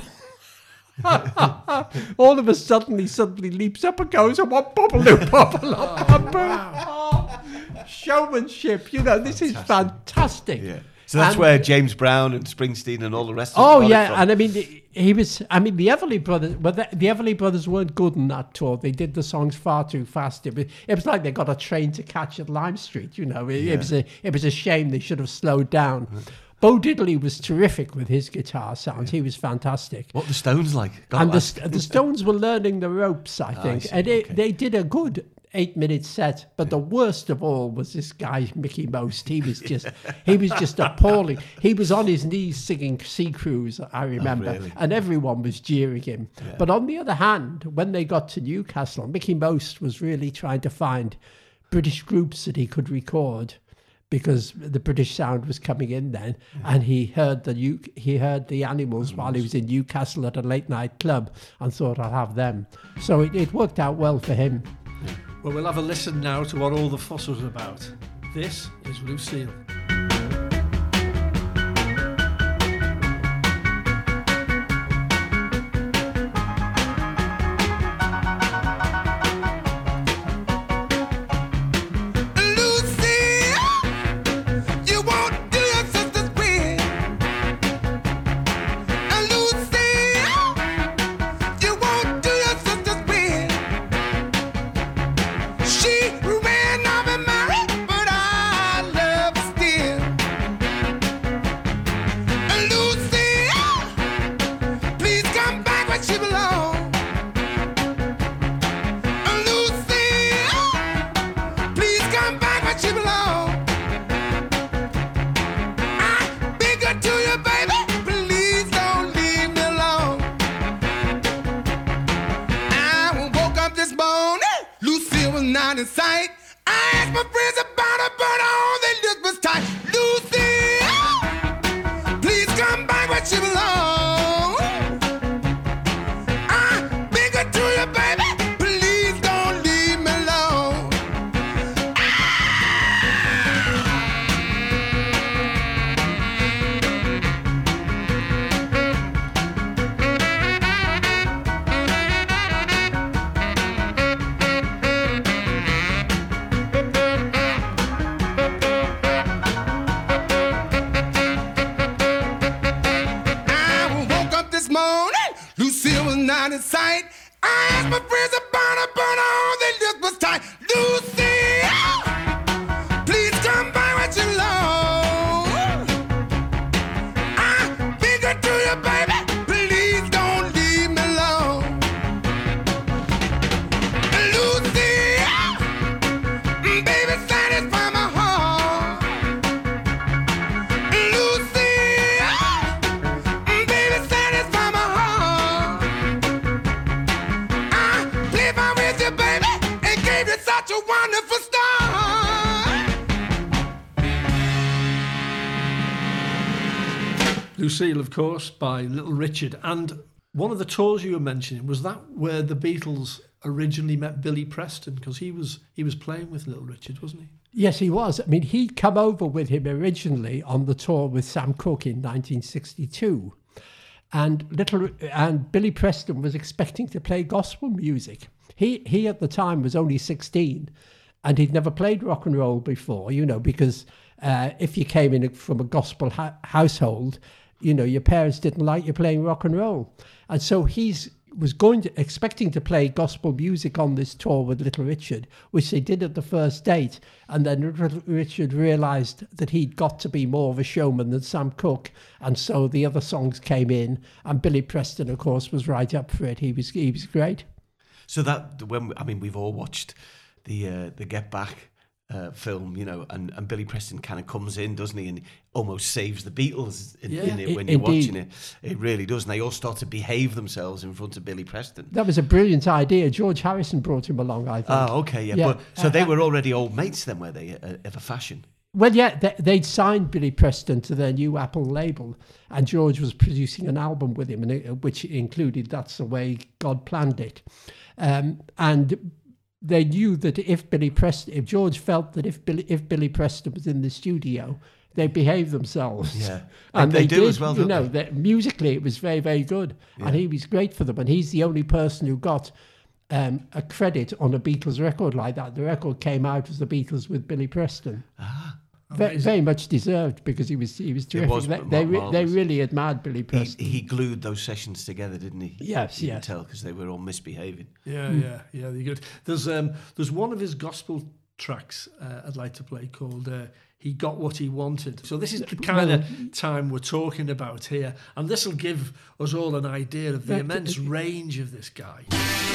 F: all of a sudden, he suddenly leaps up and goes, "Oh, what bubble-oo, showmanship, this is fantastic."
E: Yeah. So that's where James Brown and Springsteen and all the rest of
F: Oh,
E: them
F: yeah.
E: from.
F: And the Everly Brothers, the Everly Brothers weren't good in that tour. They did the songs far too fast. It was like they got a train to catch at Lime Street, It was a shame. They should have slowed down. Bo Diddley was terrific with his guitar sounds. He was fantastic.
E: What were the Stones like?
F: The Stones were learning the ropes, I think. And they did a good 8-minute set, but the worst of all was this guy Mickey Most. He was just appalling. He was on his knees singing Sea Cruise, I remember,
E: really?
F: and everyone was jeering him. Yeah. But on the other hand, when they got to Newcastle, Mickey Most was really trying to find British groups that he could record, because the British sound was coming in then, and he heard the Animals while he was in Newcastle at a late night club, and thought, I'll have them. So it worked out well for him.
D: Well, we'll have a listen now to what all the fuss was about. This is Lucille. Lucille, of course, by Little Richard. And one of the tours you were mentioning, was that where the Beatles originally met Billy Preston? Because he was playing with Little Richard, wasn't he?
F: Yes, he was. I mean, he'd come over with him originally on the tour with Sam Cooke in 1962. And Billy Preston was expecting to play gospel music. He at the time was only 16, and he'd never played rock and roll before, because if you came in from a gospel household, your parents didn't like you playing rock and roll. And so he's was expecting to play gospel music on this tour with Little Richard, which they did at the first date. And then Little Richard realised that he'd got to be more of a showman than Sam Cooke. And so the other songs came in. And Billy Preston, of course, was right up for it. He was great.
E: So we've all watched the Get Back film, and Billy Preston kind of comes in, doesn't he, and almost saves the Beatles in it when you're watching it. It really does, and they all start to behave themselves in front of Billy Preston.
F: That was a brilliant idea. George Harrison brought him along, I think.
E: Oh, okay, yeah. But so they were already old mates then, were they, of a fashion?
F: Well, yeah, they'd signed Billy Preston to their new Apple label, and George was producing an album with him, which included That's the Way God Planned It. And they knew that if George felt that if Billy Preston was in the studio, they behaved themselves.
E: Yeah,
F: and
E: they do as well.
F: Musically, it was very, very good, and he was great for them. And he's the only person who got a credit on a Beatles record like that. The record came out as the Beatles with Billy Preston. Very much deserved, because he was terrific. They really admired Billy Preston.
E: He glued those sessions together, didn't he?
F: Yes,
E: you can tell, because they were all misbehaving.
D: Yeah, they're good. There's one of his gospel tracks I'd like to play called He Got What He Wanted. So this is the kind of time we're talking about here, and this will give us all an idea of the immense range of this guy.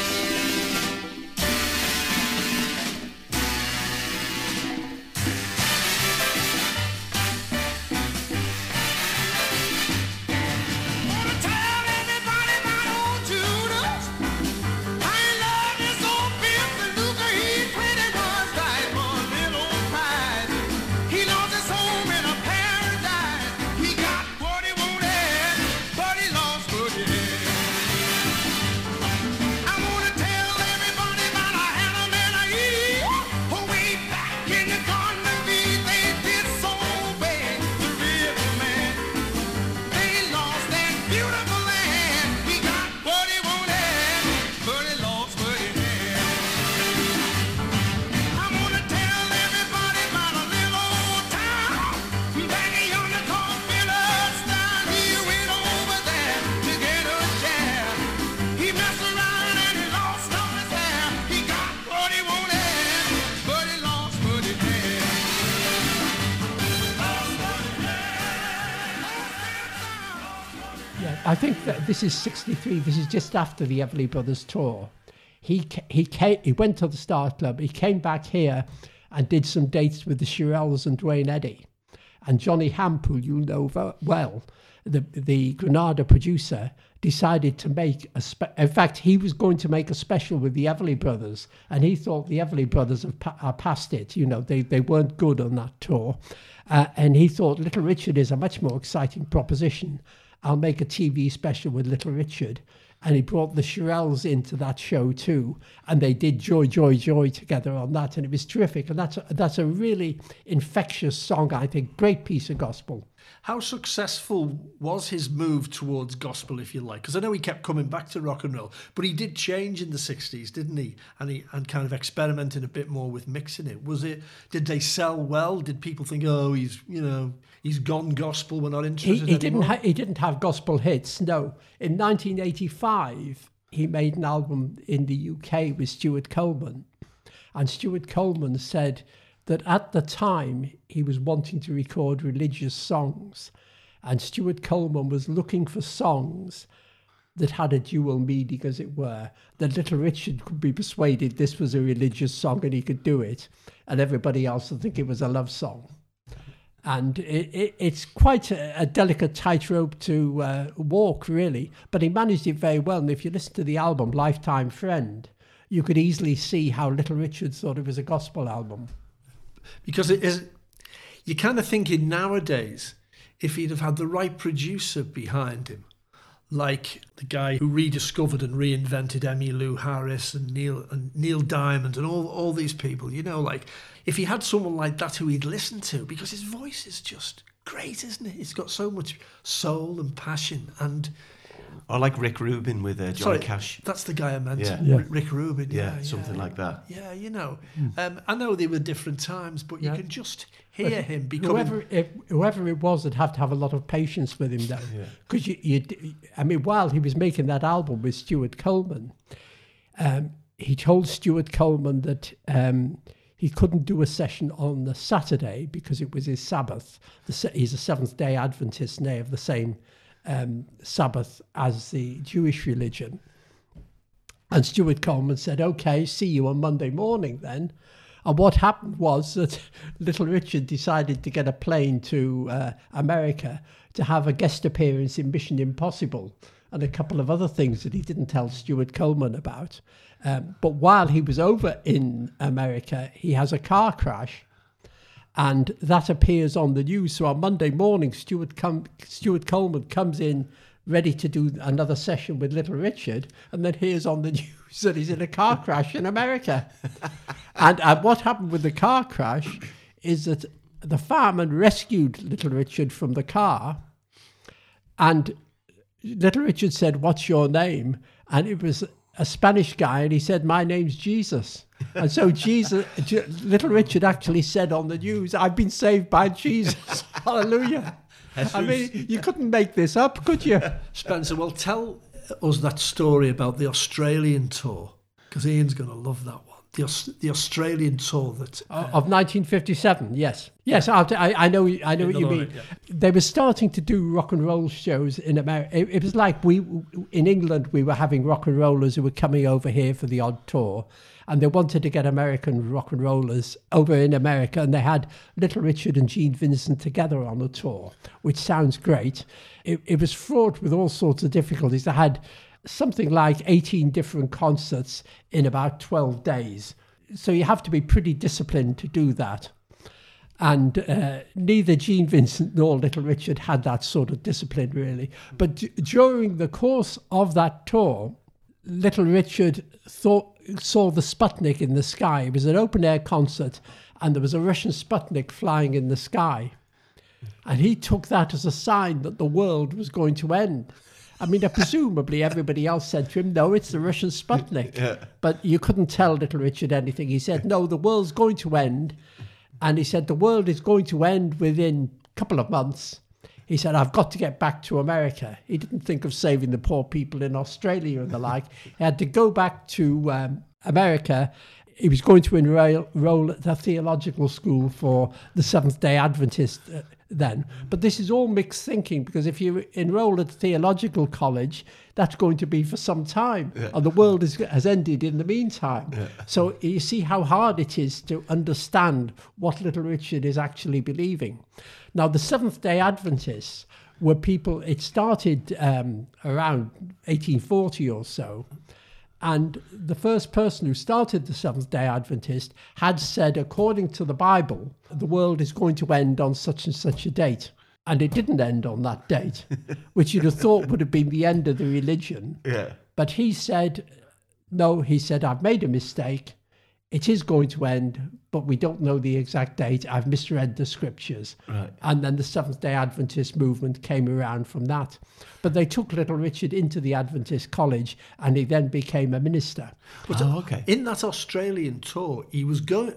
F: I think that this is 63. This is just after the Everly Brothers tour. He went to the Star Club. He came back here and did some dates with the Shirelles and Dwayne Eddy. And Johnny Hamp, who you know well, the Granada producer, decided to make in fact, he was going to make a special with the Everly Brothers, and he thought the Everly Brothers are past it. They weren't good on that tour. And he thought Little Richard is a much more exciting proposition. I'll make a TV special with Little Richard. And he brought the Shirelles into that show too. And they did Joy, Joy, Joy together on that. And it was terrific. And that's a really infectious song, I think. Great piece of gospel.
D: How successful was his move towards gospel, if you like? Because I know he kept coming back to rock and roll, but he did change in the 60s, didn't he? And kind of experimented a bit more with mixing it. Did they sell well? Did people think, oh, he's gone gospel, we're not interested anymore?
F: He didn't have gospel hits, no. In 1985, he made an album in the UK with Stuart Coleman. And Stuart Coleman said that at the time he was wanting to record religious songs, and Stuart Coleman was looking for songs that had a dual meaning, as it were, that Little Richard could be persuaded this was a religious song and he could do it, and everybody else would think it was a love song. And it's quite a delicate tightrope to walk, really, but he managed it very well. And if you listen to the album Lifetime Friend, you could easily see how Little Richard thought it was a gospel album.
D: Because you're kind of thinking nowadays, if he'd have had the right producer behind him, like the guy who rediscovered and reinvented Emmylou Harris and Neil Diamond and all these people, like if he had someone like that who he'd listen to, because his voice is just great, isn't it? It's got so much soul and passion, and
E: Or like Rick Rubin with Johnny
D: Sorry,
E: Cash.
D: That's the guy I meant.
E: Yeah.
F: Yeah.
D: Rick Rubin.
E: Yeah, something like that.
D: Yeah, you know. I know they were different times, but you
F: Yeah.
D: can just hear him becoming...
F: Whoever it was would have to have a lot of patience with him, though. Because while he was making that album with Stuart Coleman, he told Stuart Coleman that he couldn't do a session on the Saturday because it was his Sabbath. He's a Seventh-day Adventist, and they have the same Sabbath as the Jewish religion. And Stuart Coleman said, okay, see you on Monday morning then. And what happened was that Little Richard decided to get a plane to America to have a guest appearance in Mission Impossible and a couple of other things that he didn't tell Stuart Coleman about. But while he was over in America, he has a car crash, and that appears on the news. So on Monday morning, Stuart Coleman comes in ready to do another session with Little Richard, and then hears on the news that he's in a car crash in America. And what happened with the car crash is that the fireman rescued Little Richard from the car, and Little Richard said, "What's your name?" And it was a Spanish guy, and he said, "My name's Jesus." And so Little Richard actually said on the news, "I've been saved by Jesus." Hallelujah. I mean, you couldn't make this up, could you?
D: Spencer, well, tell us that story about the Australian tour, because Ian's going to love that one. The Australian tour that
F: Of 1957, yes. I know what you mean.
D: Yeah.
F: They were starting to do rock and roll shows in America. It was like in England, we were having rock and rollers who were coming over here for the odd tour, and they wanted to get American rock and rollers over in America, and they had Little Richard and Gene Vincent together on a tour, which sounds great. It was fraught with all sorts of difficulties. They had something like 18 different concerts in about 12 days. So you have to be pretty disciplined to do that. And neither Gene Vincent nor Little Richard had that sort of discipline, really. But during the course of that tour, Little Richard saw the Sputnik in the sky. It was an open-air concert, and there was a Russian Sputnik flying in the sky. And he took that as a sign that the world was going to end. I mean, presumably everybody else said to him, "No, it's the Russian Sputnik." Yeah. But you couldn't tell Little Richard anything. He said, "No, the world's going to end." And he said, "The world is going to end within a couple of months." He said, "I've got to get back to America." He didn't think of saving the poor people in Australia and the like. He had to go back to America. He was going to enroll at a theological school for the Seventh-day Adventist then. But this is all mixed thinking, because if you enroll at theological college, that's going to be for some time. Yeah. And the world has ended in the meantime. Yeah. So you see how hard it is to understand what Little Richard is actually believing. Now, the Seventh-day Adventists were people, it started around 1840 or so. And the first person who started the Seventh-day Adventist had said, according to the Bible, the world is going to end on such and such a date. And it didn't end on that date, which you'd have thought would have been the end of the religion. Yeah. But he said, no, he said, "I've made a mistake. It is going to end, but we don't know the exact date. I've misread the scriptures." Right. And then the Seventh-day Adventist movement came around from that. But they took Little Richard into the Adventist college, and he then became a minister.
D: But okay. In that Australian tour, he was going...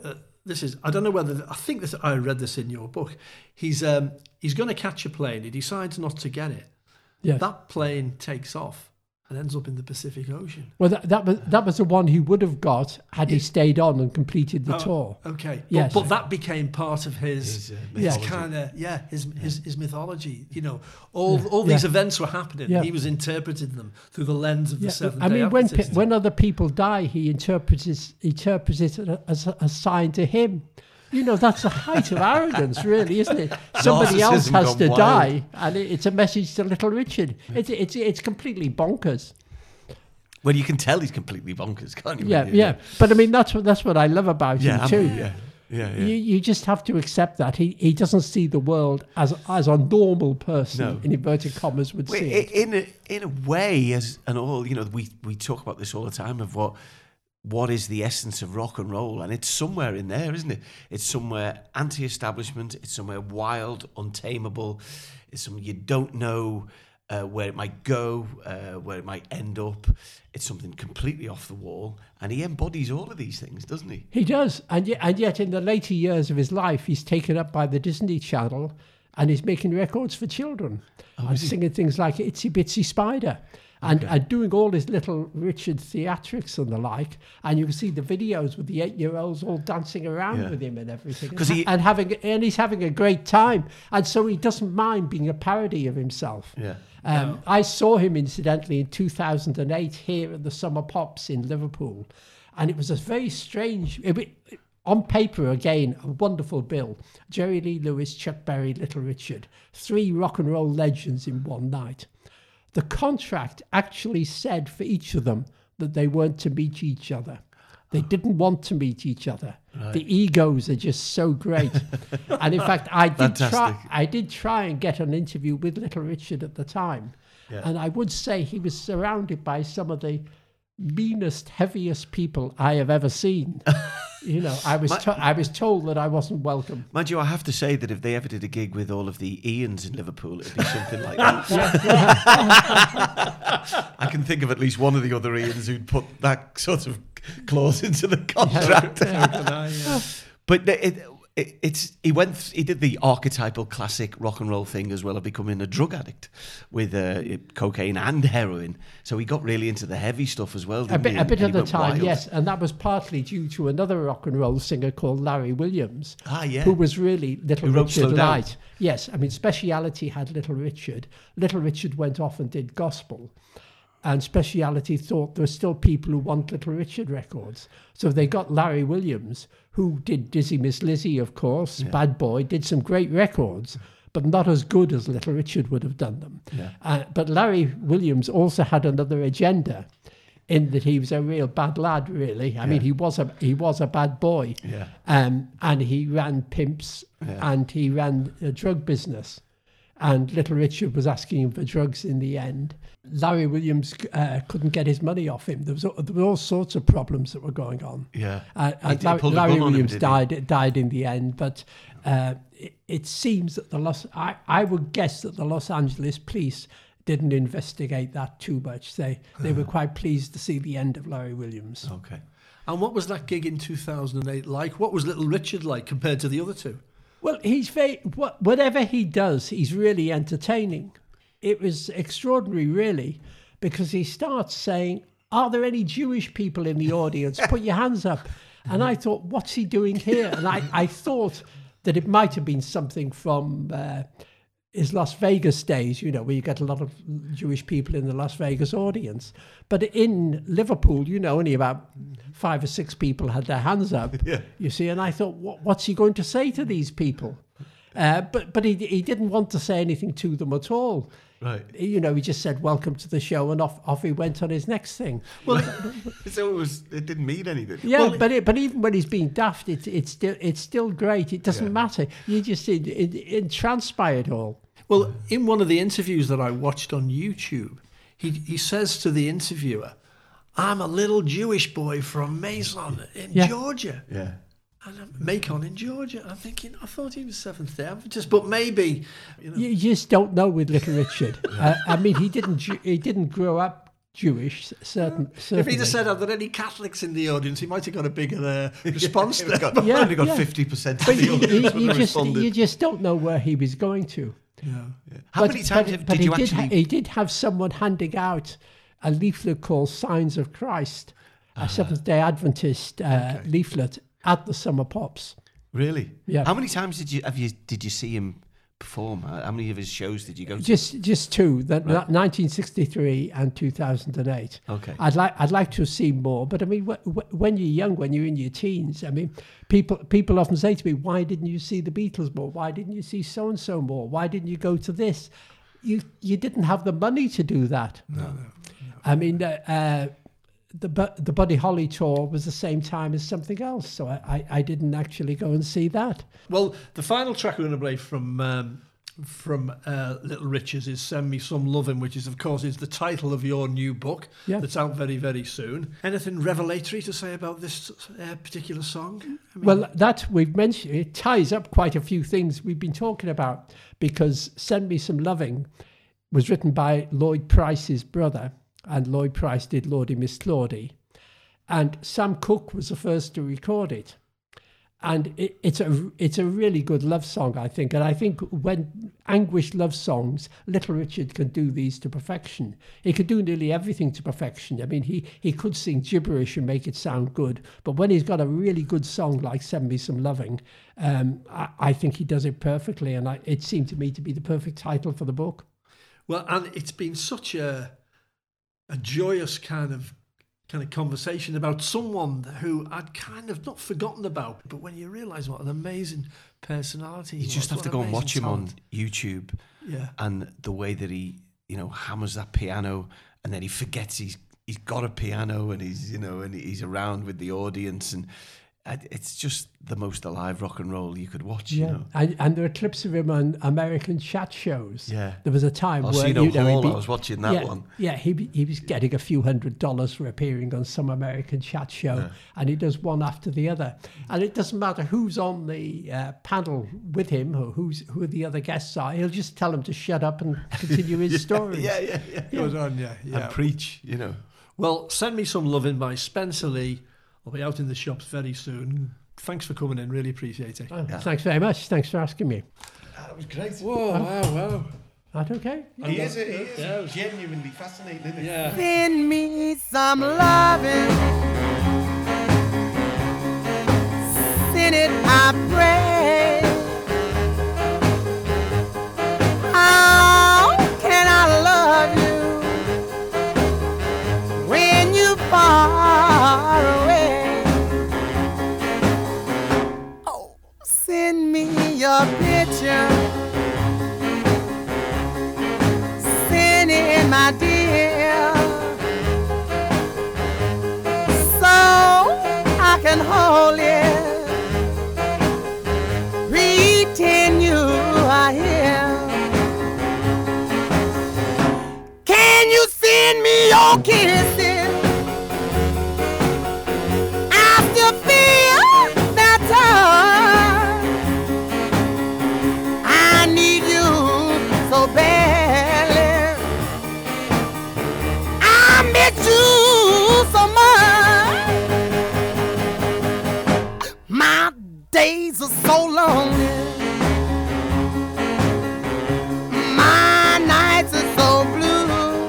D: I don't know whether... I think I read this in your book. He's going to catch a plane. He decides not to get it. Yes. That plane takes off and ends up in the Pacific Ocean.
F: Well, that was the one he would have got had he stayed on and completed the tour.
D: Okay, but that became part of his kind of his mythology. You know, all these events were happening. Yeah. He was interpreting them through the lens of the Seventh-day Adventist.
F: When other people die, he interprets it as a sign to him. You know, that's the height of arrogance, really, isn't it? Somebody else has to die, and it's a message to Little Richard. It's completely bonkers.
E: Well, you can tell he's completely bonkers, can't you?
F: Yeah. But I mean, that's what I love about him too.
E: Yeah.
F: You just have to accept that he doesn't see the world as a normal person, in inverted commas, would see it.
E: In a way, we talk about this all the time of what is the essence of rock and roll, and it's somewhere in there, isn't it? It's somewhere anti-establishment, it's somewhere wild, untamable, it's somewhere you don't know where it might go, where it might end up. It's something completely off the wall, and he embodies all of these things, doesn't he?
F: He does, and yet in the later years of his life, he's taken up by the Disney Channel, and he's making records for children, and singing things like Itsy Bitsy Spider, and doing all his Little Richard theatrics and the like. And you can see the videos with the 8-year-olds all dancing around with him and everything, and he's having a great time, and so he doesn't mind being a parody of himself.
E: Yeah.
F: I saw him, incidentally, in 2008 here at the Summer Pops in Liverpool. And it was a very strange, on paper, again, a wonderful bill. Jerry Lee Lewis, Chuck Berry, Little Richard. 3 rock and roll legends in one night. The contract actually said for each of them that they weren't to meet each other. They didn't want to meet each other. Right. The egos are just so great. And in fact, I did try and get an interview with Little Richard at the time. Yeah. And I would say he was surrounded by some of the meanest, heaviest people I have ever seen. You know, I was told that I wasn't welcome.
E: Mind you, I have to say that if they ever did a gig with all of the Ians in Liverpool, it'd be something like that. I can think of at least one of the other Ians who'd put that sort of clause into the contract. But he did the archetypal classic rock and roll thing as well of becoming a drug addict with cocaine and heroin. So he got really into the heavy stuff as well.
F: A bit at the time,
E: wild.
F: yes, and that was partly due to another rock and roll singer called Larry Williams,
E: who
F: was really Little Richard light. Yes, I mean, Speciality had Little Richard. Little Richard went off and did gospel. And Speciality thought there were still people who want Little Richard records. So they got Larry Williams, who did Dizzy Miss Lizzy, of course, Bad Boy, did some great records, but not as good as Little Richard would have done them. Yeah. But Larry Williams also had another agenda, in that he was a real bad lad, really. I mean, he was a bad boy. Yeah. And he ran pimps, and he ran a drug business. And Little Richard was asking him for drugs in the end. Larry Williams couldn't get his money off him. There were all sorts of problems that were going on.
E: Yeah,
F: and Larry Williams died in the end. But it seems that I would guess that the Los Angeles police didn't investigate that too much. They were quite pleased to see the end of Larry Williams.
D: Okay. And what was that gig in 2008 like? What was Little Richard like compared to the other two?
F: Well, he's whatever he does, he's really entertaining. It was extraordinary, really, because he starts saying, "Are there any Jewish people in the audience? Put your hands up." And I thought, what's he doing here? And I thought that it might have been something from his Las Vegas days, you know, where you get a lot of Jewish people in the Las Vegas audience. But in Liverpool, you know, only about 5 or 6 people had their hands up, you see. And I thought, what's he going to say to these people? But he didn't want to say anything to them at all.
E: Right.
F: You know, he just said, "Welcome to the show," and off he went on his next thing.
E: Well, so it didn't mean anything.
F: Yeah, but even when he's being daft, it's still great. It doesn't matter. You just it transpired all.
D: Well, in one of the interviews that I watched on YouTube, he says to the interviewer, "I'm a little Jewish boy from Mason in Georgia." Yeah. And Macon in Georgia. I'm thinking, I thought he was Seventh Day Adventist, but maybe
F: you just don't know with Little Richard. I mean, he didn't grow up Jewish. Certainly.
D: If he'd have said, "Are there any Catholics in the audience?" he might have got a bigger response.
E: Only got 50% of the audience.
F: You just don't know where he was going to.
E: Yeah. How many times did you actually?
F: He did have someone handing out a leaflet called "Signs of Christ," a Seventh Day Adventist leaflet at the Summer Pops.
E: Really?
F: Yeah.
E: How many times did you see him perform? How many of his shows did you go to?
F: Just 2, 1963 and 2008.
E: Okay.
F: I'd like to see more, but I mean, when you're young, when you're in your teens, I mean, people often say to me, "Why didn't you see the Beatles more? Why didn't you see so and so more? Why didn't you go to this?" You didn't have the money to do that. No. I mean, the Buddy Holly tour was the same time as something else, so I didn't actually go and see that.
D: Well, the final track we're going to play from Little Richard is "Send Me Some Lovin'," which is, of course, the title of your new book that's out very, very soon. Anything revelatory to say about this particular song? I mean,
F: well, that we've mentioned, it ties up quite a few things we've been talking about, because "Send Me Some Loving" was written by Lloyd Price's brother, and Lloyd Price did Lordy Miss Claudie. And Sam Cooke was the first to record it. And it's a really good love song, I think. And I think when Anguished love songs, Little Richard can do these to perfection. He could do nearly everything to perfection. I mean, he could sing gibberish and make it sound good. But when he's got a really good song like Send Me Some Loving, I think he does it perfectly. And it seemed to me to be the perfect title for the book.
D: Well, and it's been such a joyous kind of conversation about someone who I'd kind of not forgotten about, but when you realise what an amazing personality he
E: you just
D: was,
E: have to go and watch him on
D: talent.
E: YouTube, and the way that he, hammers that piano, and then he forgets he's got a piano, and he's around with the audience, and it's just the most alive rock and roll you could watch.
F: And there are clips of him on American chat shows.
E: Yeah,
F: there was a time where
E: Hall, I was watching that one.
F: Yeah, he was getting a few $100s for appearing on some American chat show, and he does one after the other. And it doesn't matter who's on the panel with him or who the other guests are. He'll just tell them to shut up and continue his story.
D: Yeah. Goes on,
E: and preach.
D: Well, Send Me Some Loving by Spencer Lee. I'll be out in the shops very soon. Thanks for coming in. Really appreciate it.
F: Thanks very much. Thanks for asking me.
E: That was great.
D: Whoa, wow.
F: That okay?
E: He is genuinely fascinating, isn't he?
D: Yeah.
C: Send me some loving. Send it, I pray. How can I love you when you far away? Oh, send me your picture. Send it, my dear, so I can hold it, pretend you are here. Can you send me your kisses? I still feel that touch. I need you so badly. I miss you so much. My days are so lonely. My nights are so blue.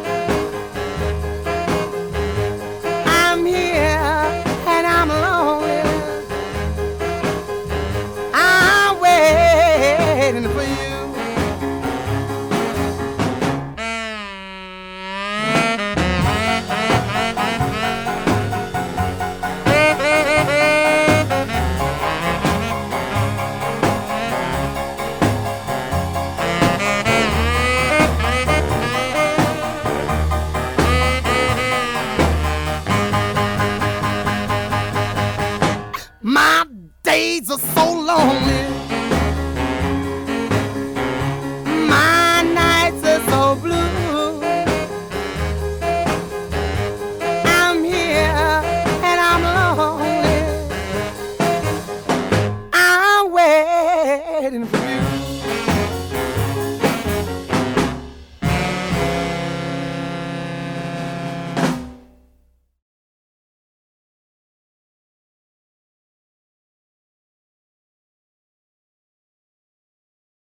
C: I'm here and I'm lonely. I'm waiting for you. My days are so lonely.